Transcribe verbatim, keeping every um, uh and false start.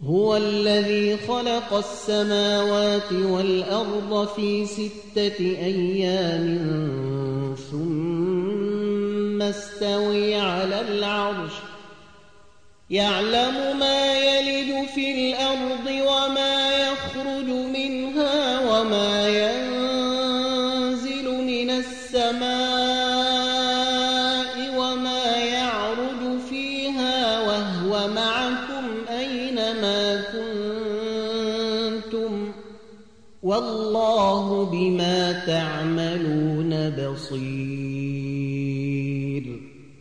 هو الذي خلق السماوات والأرض في ستة أيام ثم استوى على العرش يعلم ما يلج في الأرض وما يخرج منها وما ينزل من السماء وما يعرج فيها وهو معكم أينما كنتم والله بما تعملون بصير.